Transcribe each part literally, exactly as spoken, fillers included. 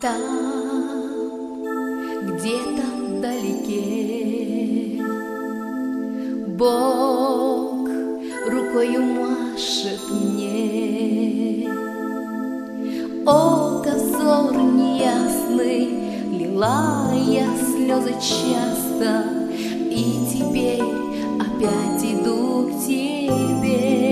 Там, где-то вдалеке, Бог рукою машет мне. О, дозор неясный, лила я слезы часто, и теперь опять иду к тебе.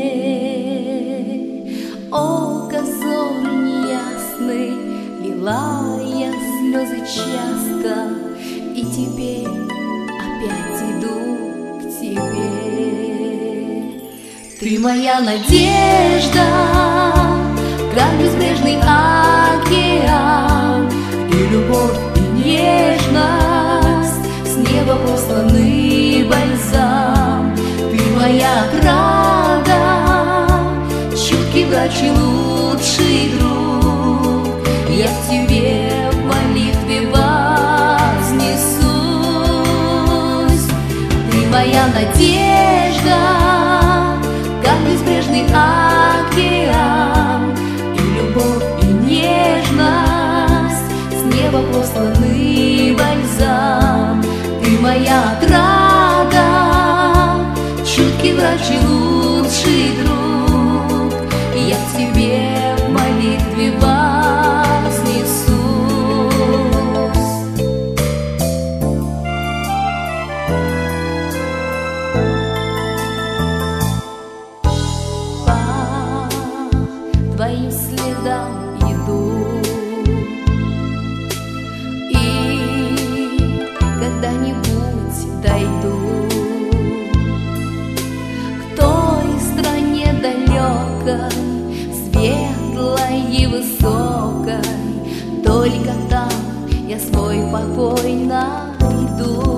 О, дозор неясный, лила я слезы часто, и теперь опять иду к тебе. Ты моя надежда, как безбрежный океан, и любовь, и нежность, с неба посланный бальзам. Ты моя отрада, чуткий врач и лучший друг, я к тебе в молитве вознесусь. Ты моя надежда, как безбрежный океан, и любовь, и нежность, с неба посланный бальзам. Ты моя отрада, чуткий врач и лучший друг, я к тебе в молитве вознесусь. По твоим следам иду, и когда-нибудь дойду к той стране далекой, светлой и высокой. Только там я свой покой найду.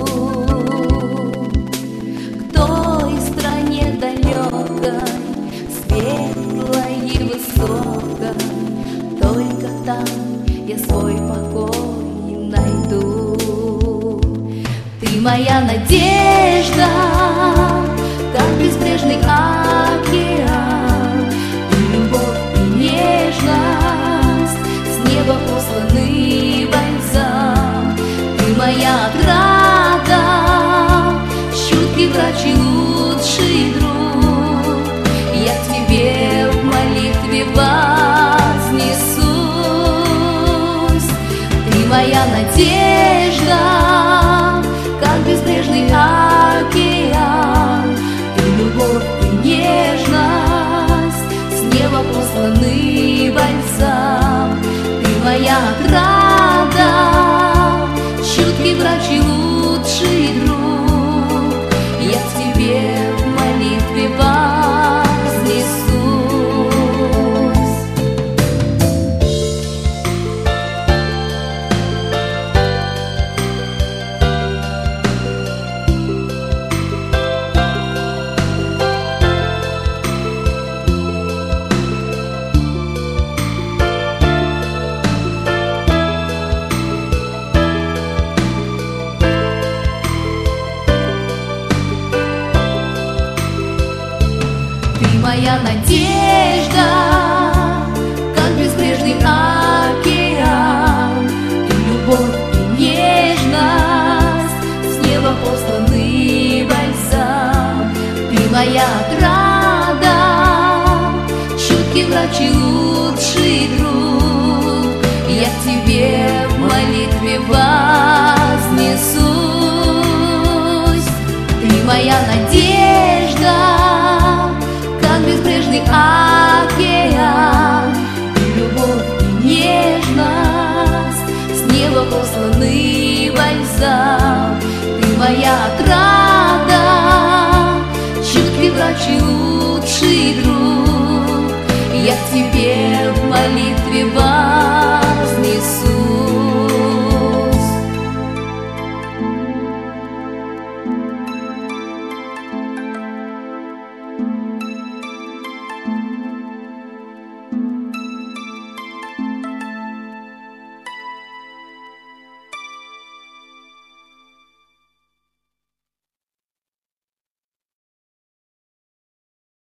К той стране далекой, светлой и высокой. Только там я свой покой найду. Ты моя надежда, как безбрежный океан, и любовь, и нежность, с неба посланный бальзам. Ты моя отрада, чуткий врач и лучший друг, я к тебе в молитве вознесусь. Ты моя надежда, как безбрежный океан, и любовь, и нежность, с неба посланный бальзам. Ты моя отрада, чуткий врач и лучший друг, я к тебе в молитве вознесусь. Моя надежда, как безбрежный океан, и любовь, и нежность, с неба посланный бальзам. Ты моя отрада, чуткий врач и лучший друг, я к тебе в молитве вознесусь. Ты моя надежда, безбрежный океан, и любовь, и нежность, с неба посланный бальзам. Ты моя отрада,